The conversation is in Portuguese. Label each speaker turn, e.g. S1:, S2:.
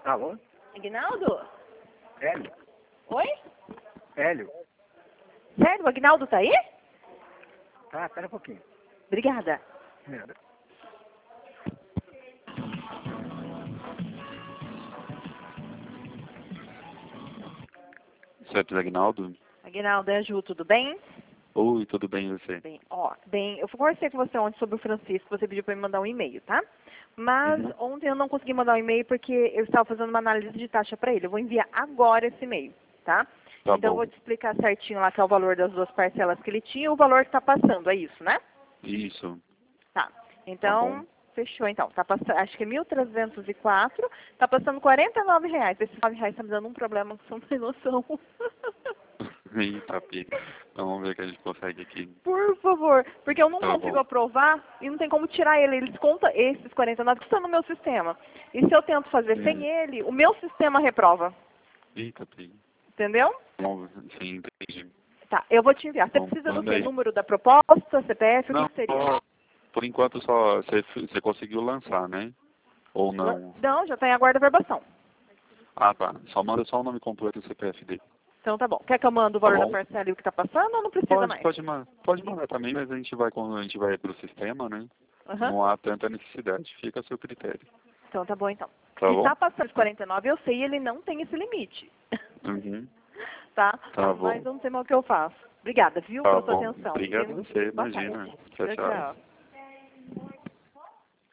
S1: Alô?
S2: Aguinaldo?
S1: Hélio?
S2: Oi?
S1: Hélio?
S2: Sério, o Aguinaldo tá aí?
S1: Tá, espera um pouquinho.
S2: Obrigada.
S1: Merda.
S3: Certo, Aguinaldo?
S2: Aguinaldo, é a Ju, tudo bem?
S3: Oi, tudo bem e você?
S2: Bem, eu conversei com você ontem sobre o Francisco, você pediu para me mandar um e-mail, tá? Mas ontem eu não consegui mandar um e-mail porque eu estava fazendo uma análise de taxa para ele. Eu vou enviar agora esse e-mail, tá?
S3: Tá
S2: Então eu
S3: bom.
S2: vou te explicar certinho lá que é o valor das duas parcelas que ele tinha e o valor que está passando, é isso, né?
S3: Isso.
S2: Tá.
S3: Tá
S2: Então,
S3: bom.
S2: fechou então. Tá passando, acho que é 1.304, tá passando R$ 49. Esses R$ 9 tá me dando um problema que você não tem noção.
S3: Eita, pica. Então vamos ver o que a gente consegue aqui.
S2: Por favor, porque eu não
S3: Tá
S2: consigo
S3: bom.
S2: aprovar e não tem como tirar ele. Ele desconta esses 49 que estão no meu sistema. E se eu tento fazer sem ele, o meu sistema reprova.
S3: Eita, pica.
S2: Entendeu?
S3: Vamos, sim, entendi.
S2: Tá, eu vou te enviar. Você
S3: Bom,
S2: precisa do
S3: manda
S2: quê?
S3: aí.
S2: Número da proposta, CPF, o
S3: Não,
S2: que seria?
S3: por enquanto só você conseguiu lançar, né? Ou não?
S2: Não, já está em aguardo da verbação.
S3: Ah, tá. Só manda só o nome completo e o CPF dele.
S2: Então tá bom. Quer que eu mande o
S3: Tá
S2: valor da
S3: bom?
S2: parcela e o que está passando ou não precisa mais?
S3: Pode mandar também, mas a gente vai quando a gente vai pro sistema, né?
S2: Aham.
S3: Não há tanta necessidade. Fica a seu critério.
S2: Então tá bom então.
S3: Tá
S2: Se
S3: bom?
S2: tá passando os 49, eu sei, ele não tem esse limite.
S3: Uhum.
S2: Tá?
S3: Tá bom.
S2: Mas eu não sei mais o que eu faço. Obrigada, viu,
S3: Tá
S2: pela sua
S3: bom.
S2: atenção.
S3: Obrigado a você,
S2: Boa
S3: imagina.
S2: tarde.
S3: Tchau,
S2: Tchau,
S3: tchau.
S2: tchau.